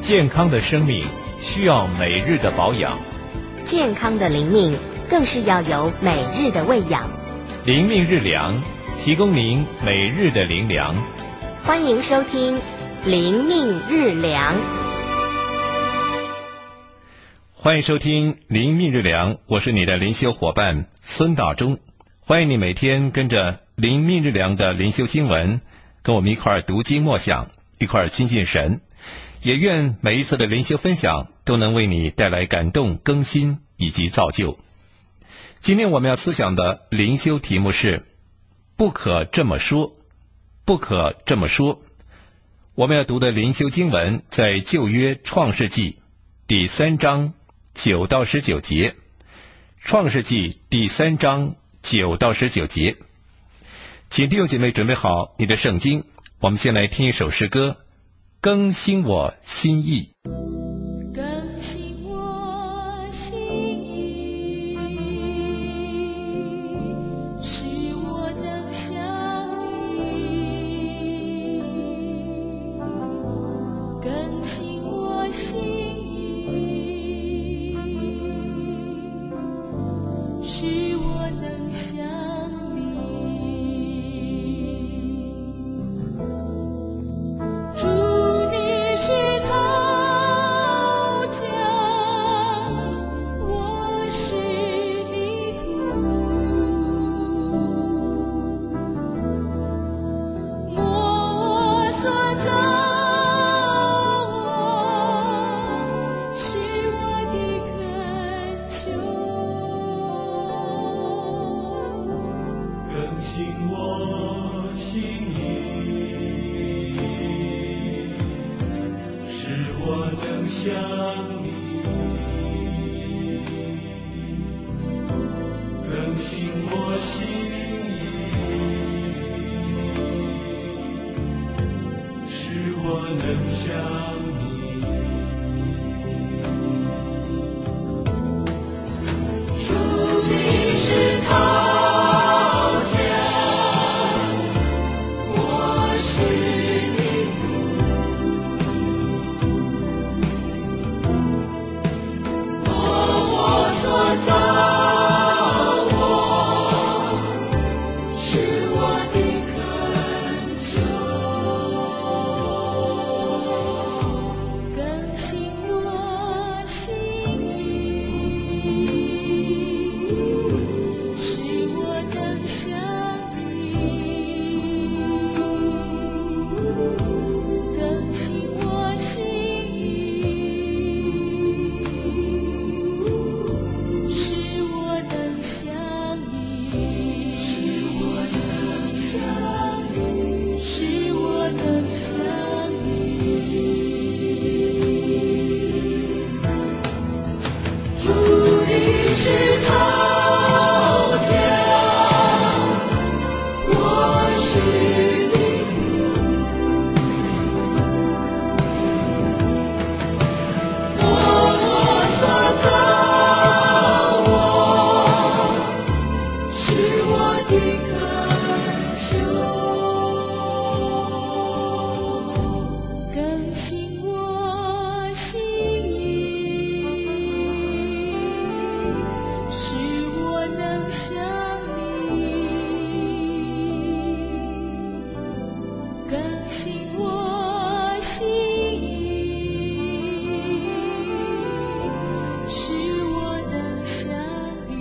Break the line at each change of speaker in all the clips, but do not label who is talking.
健康的生命需要每日的保养，
健康的灵命更是要有每日的喂养。
灵命日粮，提供您每日的灵粮。
欢迎收听灵命日粮。
欢迎收听灵命日粮，我是你的灵修伙伴孙大中。欢迎你每天跟着灵命日粮的灵修经文，跟我们一块儿读经默想，一块儿亲近神。也愿每一次的灵修分享都能为你带来感动、更新以及造就。今天我们要思想的灵修题目是不可这么说，不可这么说。我们要读的灵修经文在旧约创世纪第3章9到19节，创世纪第3章9到19节。请弟兄姐妹准备好你的圣经，我们先来听一首诗歌，更新我心意。
更新我心意，使我能像你。更新我心意，使我能像你。主是陶匠，我是泥土，摸索造我，是我的恳求。
更新我心意，我能像你，更新我心意，使我能像你。主你是陶匠，我是造我，是我的恳求。更新我心意，使我能像你。更新我心意，使我能像你，使我能像你，使我能像你。主你是陶匠，我是泥土，摸索造是我的恳求。更新我心意，使我能像你。更新我心意，使我能像你。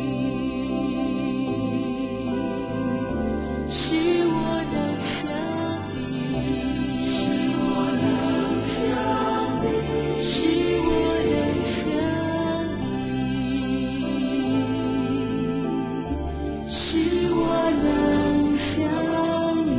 使我能像你，使我能像你，使我能像你，使我能像你。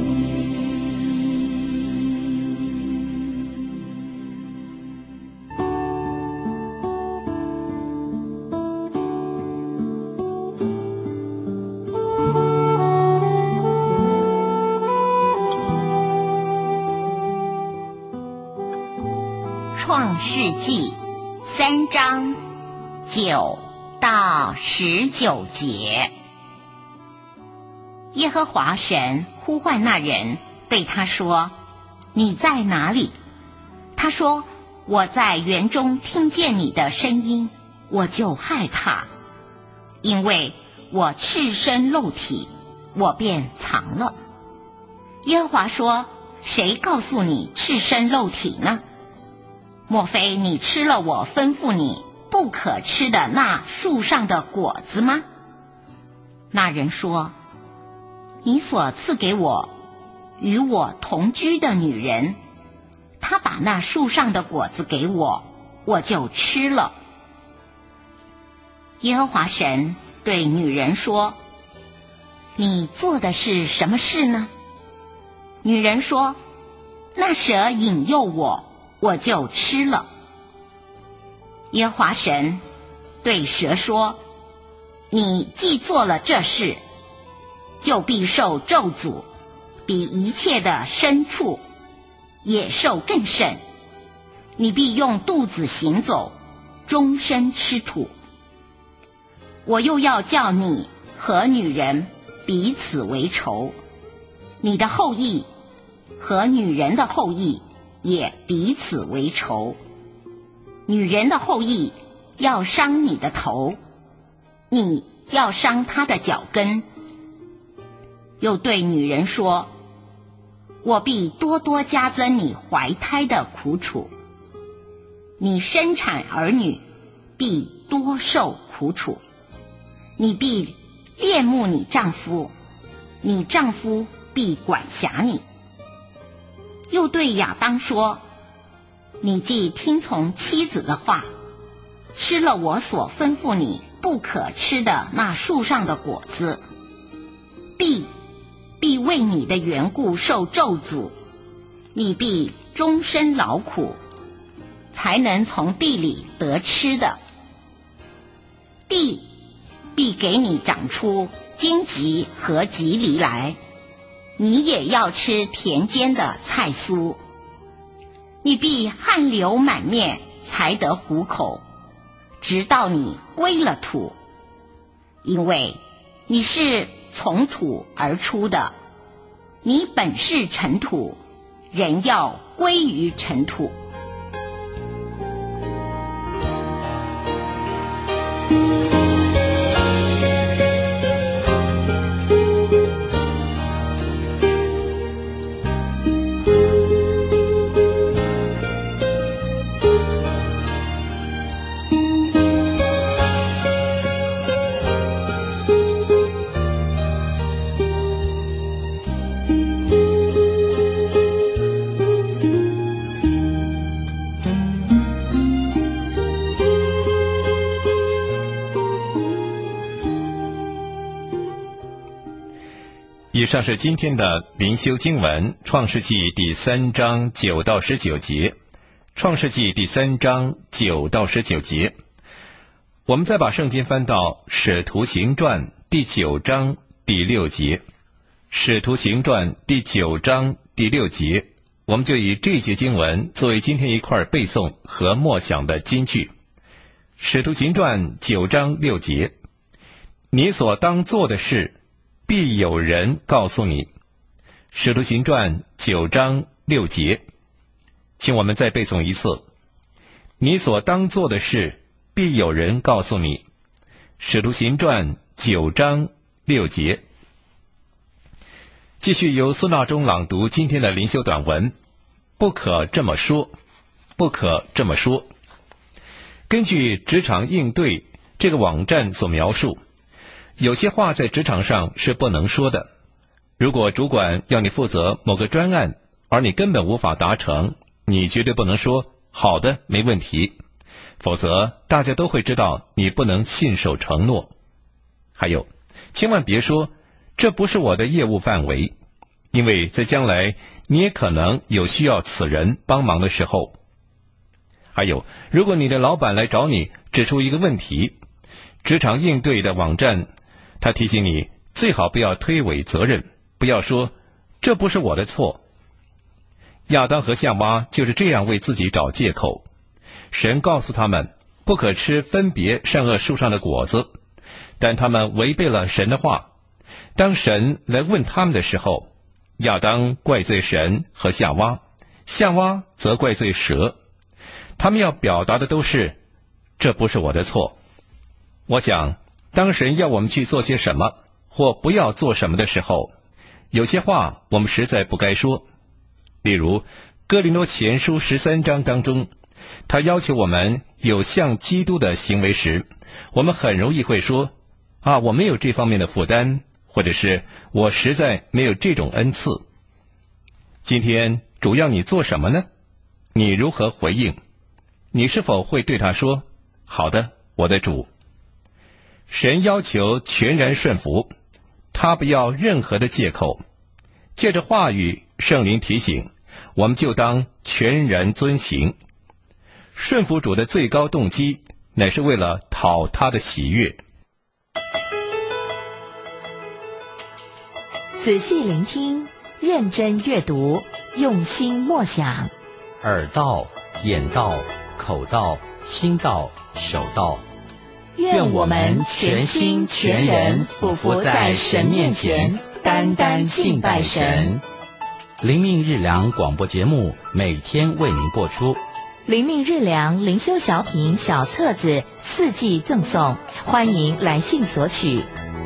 创世纪3章9到19节。耶和华神呼唤那人，对他说：你在哪里？他说： 我在园中听见你的声音，我就害怕，因为我赤身露体，我便藏了。耶和华说，谁告诉你赤身露体呢？莫非你吃了我吩咐你不可吃的那树上的果子吗？那人说，你所赐给我与我同居的女人，她把那树上的果子给我，我就吃了。耶和华神对女人说，你做的是什么事呢？女人说，那蛇引诱我，我就吃了。耶和华神对蛇说，你既做了这事，就必受咒诅，比一切的牲畜野兽更甚。你必用肚子行走，终身吃土。我又要叫你和女人彼此为仇，你的后裔和女人的后裔也彼此为仇。女人的后裔要伤你的头，你要伤她的脚跟。又对女人说，我必多多加增你怀胎的苦楚，你生产儿女必多受苦楚。你必恋慕你丈夫，你丈夫必管辖你。又对亚当说，你既听从妻子的话，吃了我所吩咐你不可吃的那树上的果子，必为你的缘故受咒诅，你必终身劳苦，才能从地里得吃的。地必给你长出荆棘和棘藜来，你也要吃田间的菜蔬。你必汗流满面，才得糊口，直到你归了土，因为你是从土而出的，你本是尘土，人要归于尘土。
以上是今天的灵修经文，创世纪第3章9到19节。创世纪第3章9到19节。我们再把圣经翻到使徒行传第9章第6节。使徒行传第9章第6节，我们就以这节经文作为今天一块背诵和默想的金句。使徒行传9章6节，你所当做的事必有人告诉你。使徒行传9章6节，请我们再背诵一次。你所当做的事必有人告诉你。使徒行传9章6节。继续由孙大中朗读今天的灵修短文，不可这么说，不可这么说。根据职场应对这个网站所描述，有些话在职场上是不能说的。如果主管要你负责某个专案，而你根本无法达成，你绝对不能说好的，没问题，否则大家都会知道你不能信守承诺。还有，千万别说这不是我的业务范围，因为在将来你也可能有需要此人帮忙的时候。还有，如果你的老板来找你指出一个问题，职场应对的网站他提醒你最好不要推诿责任，不要说这不是我的错。亚当和夏娃就是这样为自己找借口。神告诉他们不可吃分别善恶树上的果子，但他们违背了神的话。当神来问他们的时候，亚当怪罪神和夏娃，夏娃则怪罪蛇。 他们要表达的都是这不是我的错。我想当神要我们去做些什么或不要做什么的时候，有些话我们实在不该说。例如哥林多前书13章当中，他要求我们有像基督的行为时，我们很容易会说我没有这方面的负担，或者是我实在没有这种恩赐。今天主要你做什么呢？你如何回应？你是否会对他说，好的，我的主。神要求全然顺服，他不要任何的借口。借着话语，圣灵提醒，我们就当全然遵行。顺服主的最高动机，乃是为了讨他的喜悦。
仔细聆听，认真阅读，用心默想。
耳道、眼道、口道、心道、手道，
愿我们全心全人俯伏在神面前，单单敬拜神。
灵命日粮广播节目每天为您播出。
灵命日粮灵修小品小册子4季赠送，欢迎来信索取。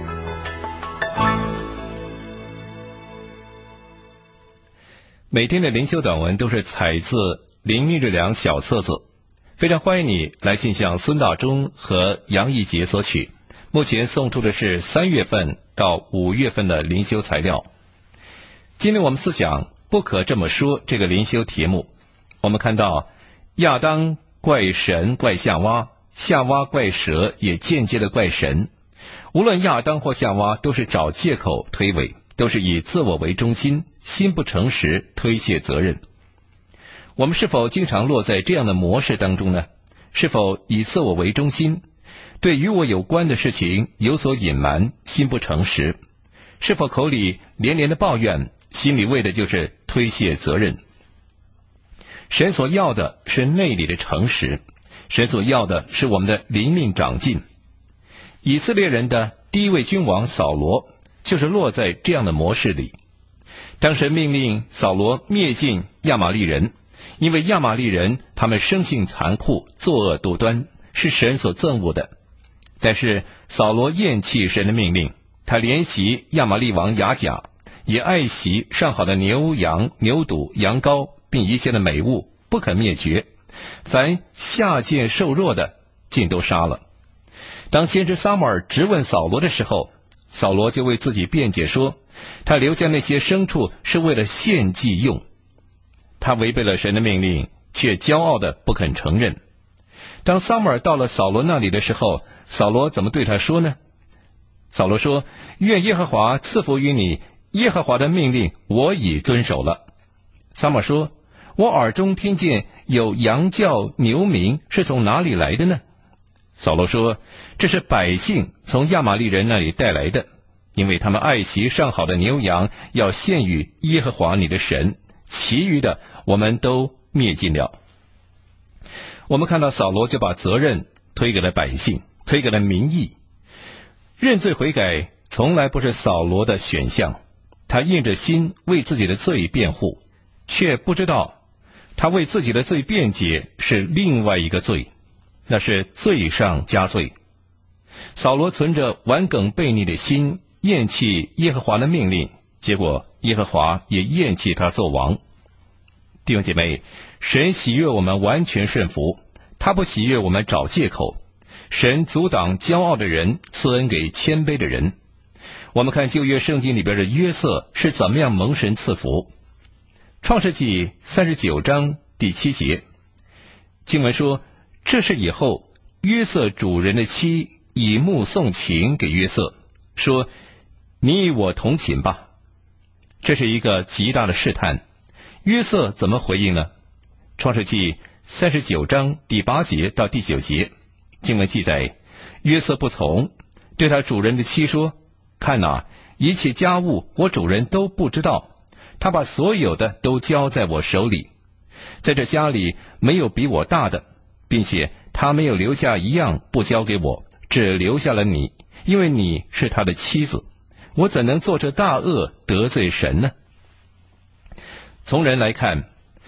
每天的灵修短文都是采自灵命日粮小册子，非常欢迎你来信向孙大中和杨义杰索取。目前送出的是3月份到5月份的灵修材料。今天我们思想不可这么说这个灵修题目，我们看到亚当怪神怪夏娃，夏娃怪蛇，也间接的怪神。无论亚当或夏娃都是找借口推诿，都是以自我为中心，心不诚实，推卸责任。我们是否经常落在这样的模式当中呢？是否以自我为中心，对与我有关的事情有所隐瞒，心不诚实？是否口里连连的抱怨，心里为的就是推卸责任？神所要的是内里的诚实，神所要的是我们的灵命长进。以色列人的第一位君王扫罗就是落在这样的模式里。当神命令扫罗灭尽亚玛利人，因为亚玛利人他们生性残酷，作恶多端，是神所憎恶的。但是扫罗厌弃神的命令，他怜惜亚玛利王亚甲，也爱惜上好的牛羊、牛犊、羊羔，并一切的美物，不肯灭绝。凡下贱瘦弱的，尽都杀了。当先知撒母耳质问扫罗的时候，扫罗就为自己辩解说，他留下那些牲畜是为了献祭用。他违背了神的命令，却骄傲的不肯承认。当撒母耳到了扫罗那里的时候，扫罗怎么对他说呢？扫罗说，愿耶和华赐福于你，耶和华的命令我已遵守了。撒母耳说，我耳中听见有羊叫牛鸣，是从哪里来的呢？扫罗说，这是百姓从亚玛利人那里带来的，因为他们爱惜上好的牛羊，要献与耶和华你的神，其余的我们都灭尽了。我们看到扫罗就把责任推给了百姓，推给了民意。认罪悔改从来不是扫罗的选项，他硬着心为自己的罪辩护，却不知道他为自己的罪辩解是另外一个罪，那是罪上加罪。扫罗存着顽梗悖逆的心，厌弃耶和华的命令，结果耶和华也厌弃他做王。弟兄姐妹，神喜悦我们完全顺服，他不喜悦我们找借口。神阻挡骄傲的人，赐恩给谦卑的人。我们看旧约圣经里边的约瑟是怎么样蒙神赐福。创世纪39章第7节，经文说，这是以后约瑟主人的妻以目送情给约瑟，说，你与我同寝吧。这是一个极大的试探，约瑟怎么回应呢？创世纪39章第8节到第9节，经文记载，约瑟不从，对他主人的妻说，看哪，一切家务我主人都不知道，他把所有的都交在我手里，在这家里没有比我大的，并且他没有留下一样不交给我，只留下了你，因为你是他的妻子，我怎能做这大恶得罪神呢？从人来看，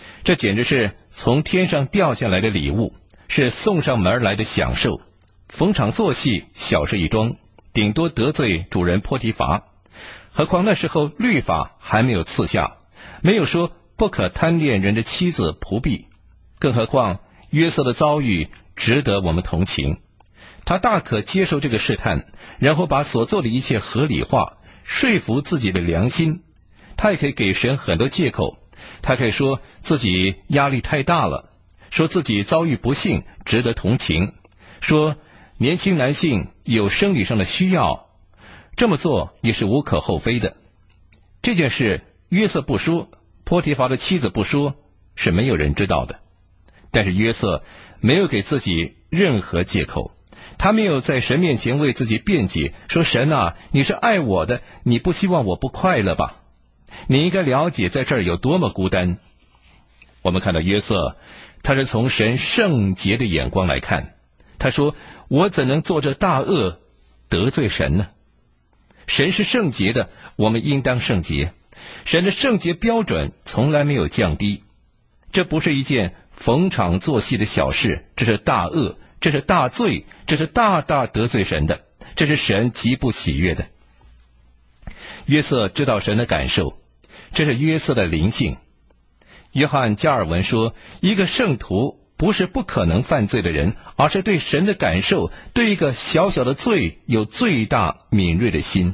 这简直是从天上掉下来的礼物，是送上门来的享受。逢场作戏，小事一桩，顶多得罪主人波提乏。何况那时候律法还没有赐下，没有说不可贪恋人的妻子仆婢。更何况约瑟的遭遇值得我们同情，他大可接受这个试探，然后把所做的一切合理化，说服自己的良心。他也可以给神很多借口，他可以说自己压力太大了，说自己遭遇不幸值得同情，说年轻男性有生理上的需要，这么做也是无可厚非的。这件事约瑟不说，波提乏的妻子不说，是没有人知道的。但是约瑟没有给自己任何借口，他没有在神面前为自己辩解，说神啊，你是爱我的，你不希望我不快乐吧？你应该了解在这儿有多么孤单。我们看到约瑟，他是从神圣洁的眼光来看，他说我怎能做这大恶得罪神呢？神是圣洁的，我们应当圣洁。神的圣洁标准从来没有降低，这不是一件逢场作戏的小事，这是大恶，这是大罪，这是大大得罪神的，这是神极不喜悦的。约瑟知道神的感受，这是约瑟的灵性。约翰加尔文说，一个圣徒不是不可能犯罪的人，而是对神的感受，对一个小小的罪有最大敏锐的心。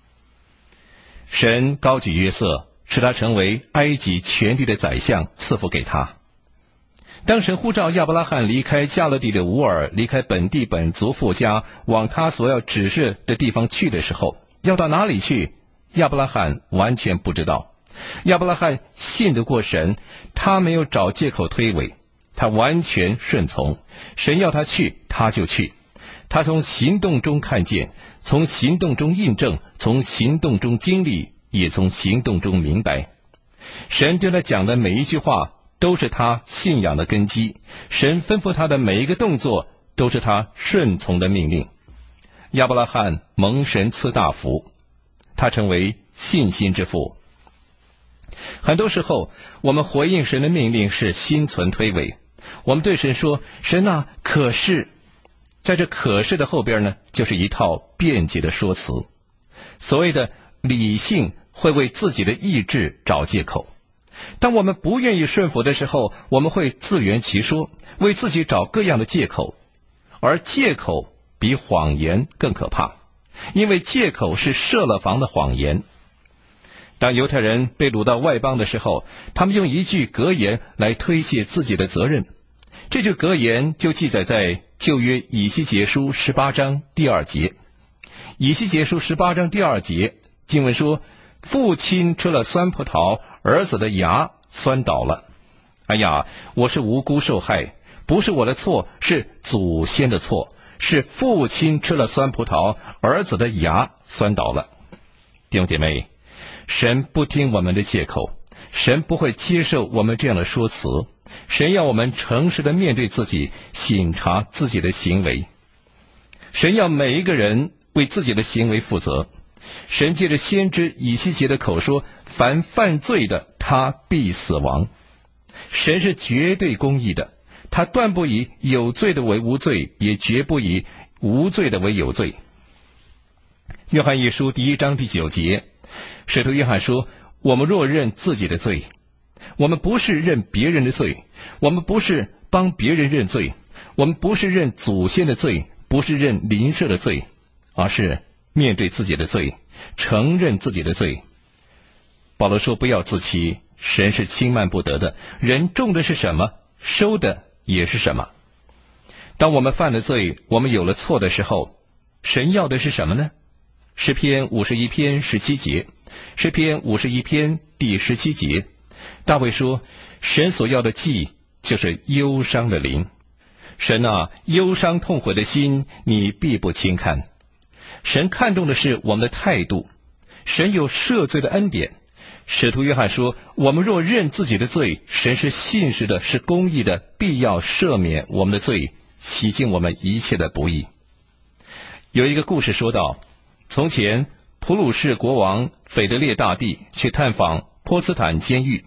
神高举约瑟，使他成为埃及全地的宰相，赐福给他。当神呼召亚伯拉罕离开加勒底的乌尔，离开本地本族父家，往他所要指示的地方去的时候，要到哪里去，亚伯拉罕完全不知道。亚伯拉罕信得过神，他没有找借口推诿，他完全顺从。神要他去，他就去。他从行动中看见，从行动中印证，从行动中经历，也从行动中明白。神对他讲的每一句话都是他信仰的根基，神吩咐他的每一个动作都是他顺从的命令。亚伯拉罕蒙神赐大福，他成为信心之父。很多时候我们回应神的命令是心存推诿，我们对神说，神啊，可是，在这可是的后边呢，就是一套辩解的说辞。所谓的理性会为自己的意志找借口，当我们不愿意顺服的时候，我们会自圆其说，为自己找各样的借口。而借口比谎言更可怕，因为借口是设了防的谎言。当犹太人被掳到外邦的时候，他们用一句格言来推卸自己的责任。这句格言就记载在旧约以西结书18章第2节。以西结书18章第2节经文说，父亲吃了酸葡萄，儿子的牙酸倒了。哎呀，我是无辜受害，不是我的错，是祖先的错，是父亲吃了酸葡萄，儿子的牙酸倒了。弟兄姐妹，神不听我们的借口，神不会接受我们这样的说辞，神要我们诚实的面对自己，省察自己的行为。神要每一个人为自己的行为负责。神借着先知以西结的口说，凡犯罪的，他必死亡。神是绝对公义的，他断不以有罪的为无罪，也绝不以无罪的为有罪。约翰一书1章第9节，使徒约翰说，我们若认自己的罪，我们不是认别人的罪，我们不是帮别人认罪，我们不是认祖先的罪，不是认邻舍的罪，而是面对自己的罪，承认自己的罪。保罗说，不要自欺，神是轻慢不得的，人种的是什么，收的也是什么。当我们犯了罪，我们有了错的时候，神要的是什么呢？诗篇51篇17节，诗篇51篇第17节，大卫说，神所要的祭就是忧伤的灵。神啊，忧伤痛悔的心你必不轻看。神看重的是我们的态度，神有赦罪的恩典。使徒约翰说，我们若认自己的罪，神是信实的，是公义的，必要赦免我们的罪，洗净我们一切的不义。有一个故事说到，从前普鲁士国王腓德烈大帝去探访波茨坦监狱，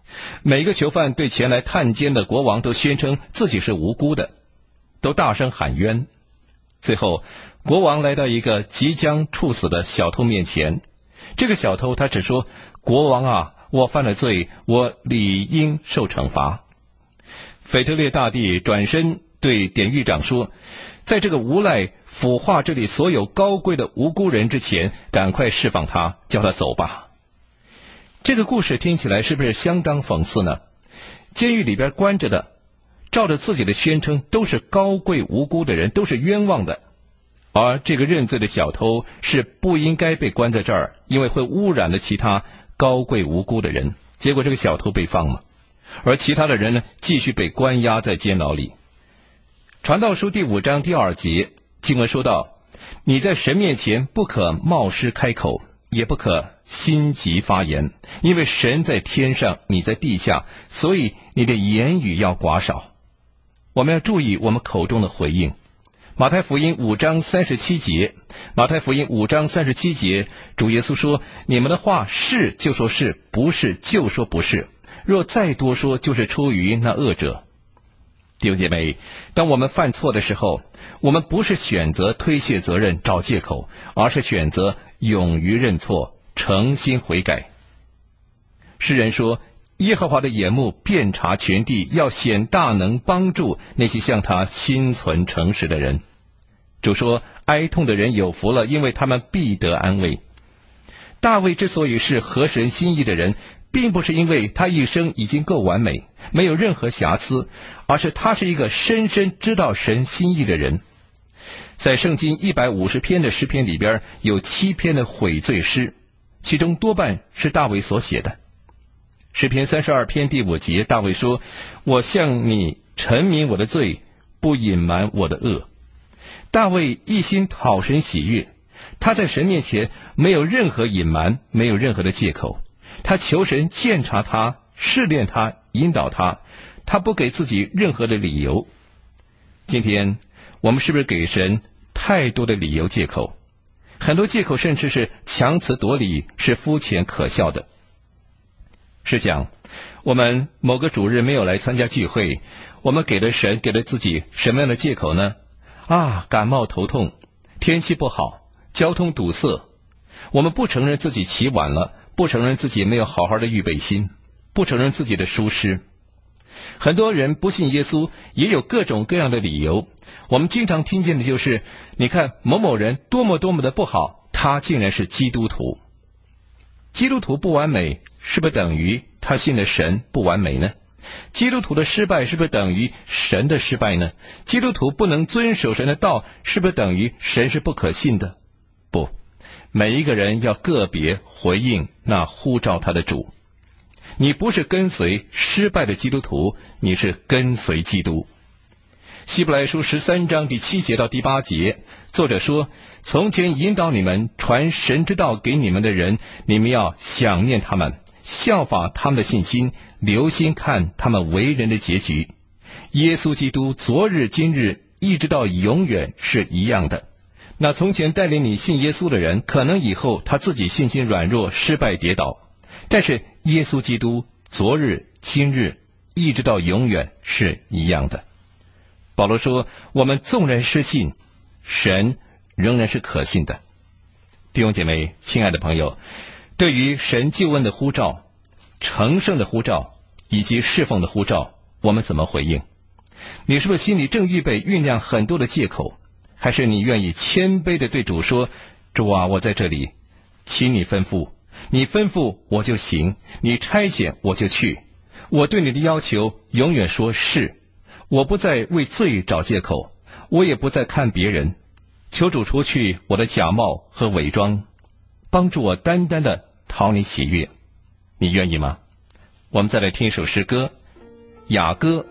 每个囚犯对前来探监的国王都宣称自己是无辜的，都大声喊冤。最后国王来到一个即将处死的小偷面前，这个小偷他只说，国王啊，我犯了罪，我理应受惩罚。腓特烈大帝转身对典狱长说，在这个无赖腐化这里所有高贵的无辜人之前，赶快释放他，叫他走吧。这个故事听起来是不是相当讽刺呢？监狱里边关着的，照着自己的宣称都是高贵无辜的人，都是冤枉的，而这个认罪的小偷是不应该被关在这儿，因为会污染了其他高贵无辜的人。结果这个小偷被放了，而其他的人呢，继续被关押在监牢里。传道书第5章第2节经文说道，你在神面前不可冒失开口，也不可心急发言，因为神在天上，你在地下，所以你的言语要寡少。我们要注意我们口中的回应。马太福音5章37节，马太福音5章37节，主耶稣说，你们的话是就说是，不是就说不是，若再多说，就是出于那恶者。弟兄姐妹，当我们犯错的时候，我们不是选择推卸责任找借口，而是选择勇于认错，诚心悔改。诗人说，耶和华的眼目遍察全地，要显大能帮助那些向他心存诚实的人。主说，哀痛的人有福了，因为他们必得安慰。大卫之所以是合神心意的人，并不是因为他一生已经够完美，没有任何瑕疵，而是他是一个深深知道神心意的人。在圣经150篇的诗篇里边，有7篇的悔罪诗，其中多半是大卫所写的。诗篇32篇第5节，大卫说，我向你陈明我的罪，不隐瞒我的恶。大卫一心讨神喜悦，他在神面前没有任何隐瞒，没有任何的借口，他求神鉴察他，试炼他，引导他，他不给自己任何的理由。今天我们是不是给神太多的理由借口？很多借口甚至是强词夺理，是肤浅可笑的。试想，我们某个主日没有来参加聚会，我们给了神，给了自己什么样的借口呢？感冒头痛，天气不好，交通堵塞。我们不承认自己起晚了，不承认自己没有好好的预备心，不承认自己的疏失。很多人不信耶稣，也有各种各样的理由。我们经常听见的就是，你看某某人多么多么的不好，他竟然是基督徒。基督徒不完美，是不是等于他信的神不完美呢？基督徒的失败是不是等于神的失败呢？基督徒不能遵守神的道，是不是等于神是不可信的？不，每一个人要个别回应那呼召他的主。你不是跟随失败的基督徒，你是跟随基督。希伯来书13章第7节到第8节，作者说，从前引导你们传神之道给你们的人，你们要想念他们，效法他们的信心，留心看他们为人的结局。耶稣基督昨日今日一直到永远是一样的。那从前带领你信耶稣的人，可能以后他自己信心软弱，失败跌倒，但是耶稣基督昨日今日一直到永远是一样的。保罗说，我们纵然失信，神仍然是可信的。弟兄姐妹，亲爱的朋友，对于神救恩的呼召、成圣的呼召以及侍奉的呼召，我们怎么回应？你是不是心里正预备酝酿很多的借口，还是你愿意谦卑地对主说，主啊，我在这里，请你吩咐，你吩咐我就行，你差遣我就去，我对你的要求永远说是，我不再为罪找借口，我也不再看别人，求主除去我的假冒和伪装，帮助我单单的讨你喜悦。你愿意吗？我们再来听一首诗歌，雅歌。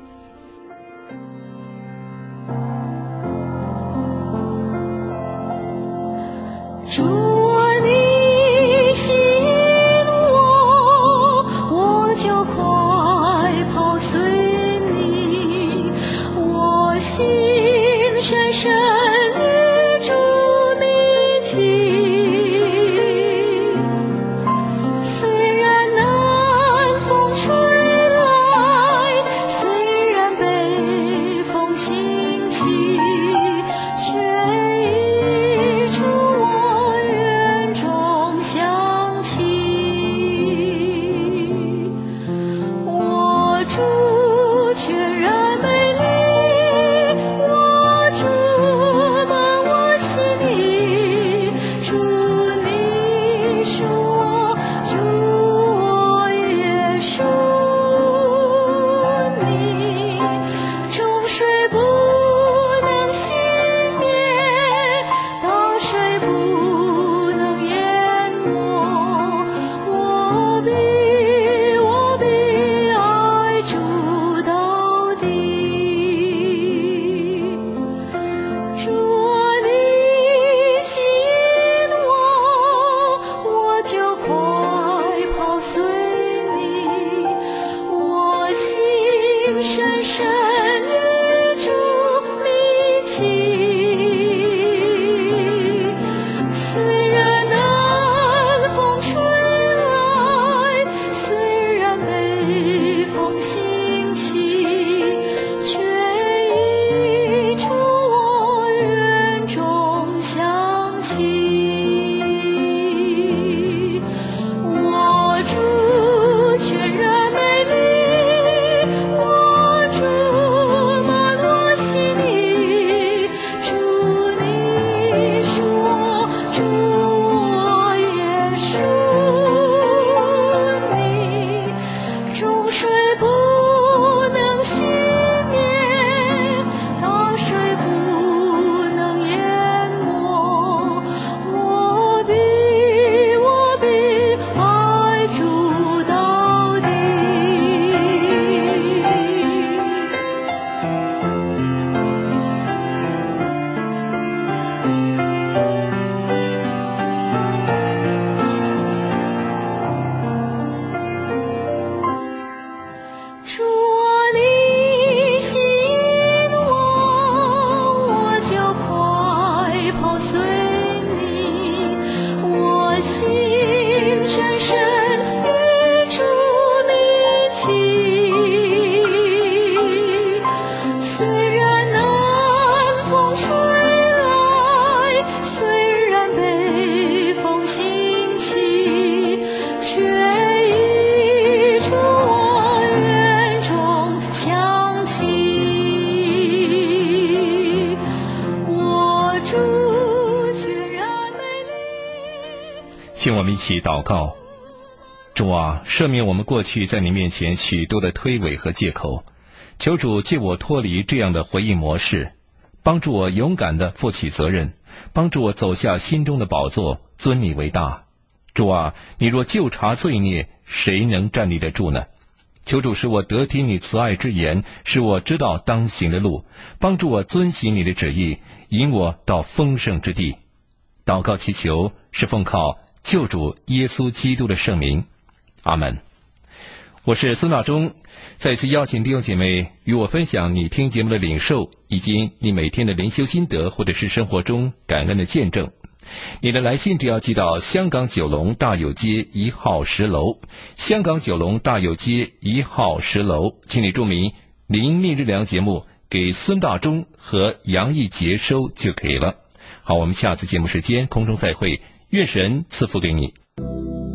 主啊，你吸引我，我就快跑随你，我心深深与主密契。虽然南风吹
与主立起。虽然南风吹来，虽然北风兴起，却已从我园中响起。我主全然美丽，我主满我心意。主你是我，主我也属你。众水不能熄灭，大水不能淹没。我必爱主到底。主啊，你吸引我，我就快跑随你。我心深深与主立起。虽然南风吹来，虽然北风兴起，却已从我园中响起。我主全然美丽。
请我们一起祷告。主啊，赦免我们过去在你面前许多的推诿和借口，求主借我脱离这样的回应模式，帮助我勇敢地负起责任，帮助我走下心中的宝座，尊你为大。主啊，你若究察罪孽，谁能站立得住呢？求主使我得听你慈爱之言，使我知道当行的路，帮助我遵行你的旨意，引我到丰盛之地。祷告祈求是奉靠救主耶稣基督的圣名，阿门。我是孙大中，再次邀请弟兄姐妹与我分享你听节目的领受，以及你每天的灵修心得，或者是生活中感恩的见证。你的来信只要寄到香港九龙大有街1号10楼，香港九龙大有街1号10楼，请你注明灵命日粮节目给孙大中和杨义杰收就可以了。好，我们下次节目时间空中再会，愿神赐福给你。